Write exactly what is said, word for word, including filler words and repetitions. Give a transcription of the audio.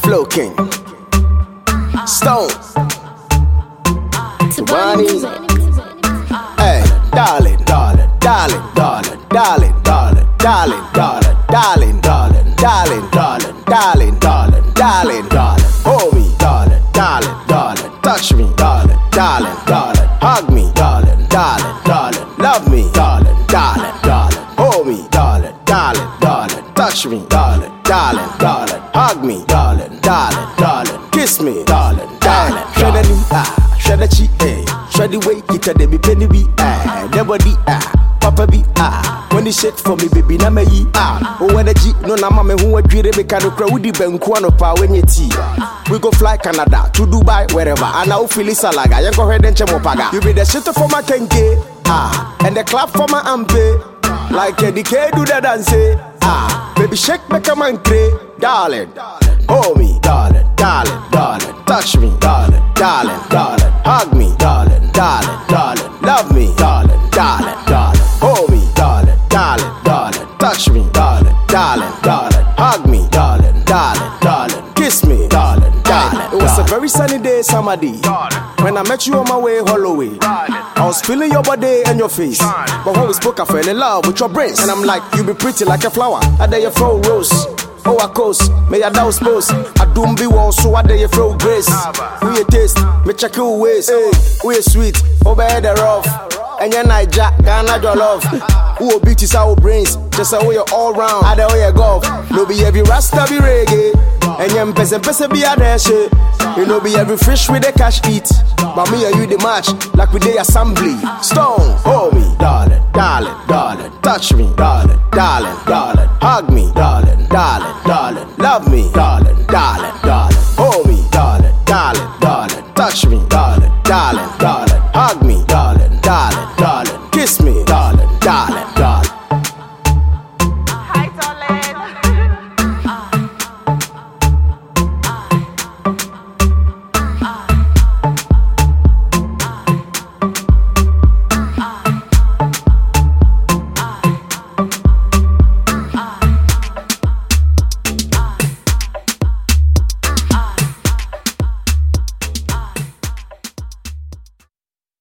Flow King, Stone, Tabani. Hey, darling, darling, darling, darling, darling, darling, darling, darling, darling, darling, darling, darling, darling, darling, darling, darling, hold me, darling, darling, darling, touch me, darling, darling, darling, hug me, darling, darling, darling, love me, darling, darling, darling, hold me, darling, darling, darling, touch me, darling, darling, darling, hug me, darling, darling, darling, kiss me, darling, darling, shred the ah, shred the cheek, eh, shred the way, get a baby penny be ah, never the ah. Papa be ah, when you shake for me, baby, na me yi ah. Oh, when the G no na mama who a dream be can cry with the benkuano pa when you tea. We go fly Canada to Dubai, wherever. And now feel it's a laga. You go ahead and chemopaga. You be the shit for my kenke ah, and the clap for my ampe. Like a decay do the dance ah, baby shake make a man cray, darling. Hold me, darling, darling, darling, touch me, darling, darling, darling, hug me, darling, darling, darling, love me, darling, darling, darling. Hold me, darling, darling, darling, touch me, darling, darling, darling, hug me, darling, darling, darling, kiss me, darling, darling. It was a very sunny day, summer day, when I met you on my way, Holloway. I was feeling your body and your face, but when we spoke, I fell in love with your brains. And I'm like, you be pretty like a flower, I dare you throw rose. Oh, I coast, may I douse post. I don't be one, so I dare you throw grace. Who you taste, me check your ways. Hey, who you sweet, over the rough. And you're not Jack, Ghana, your love. Who will beat our brains, just a way you're all round. I know you golf, no be every rasta be reggae. And you're pesa pesa be a dash. You know be every fish with a cash eat. But me and you the match, like we day assembly. Stone, hold me, darling, darling, darling, touch me, darling, darling, darling, hug me, darling, darling, darling, love me, darling, darling, darling, hold me, darling, darling, darling, touch me, darling, darling, darling, hug me.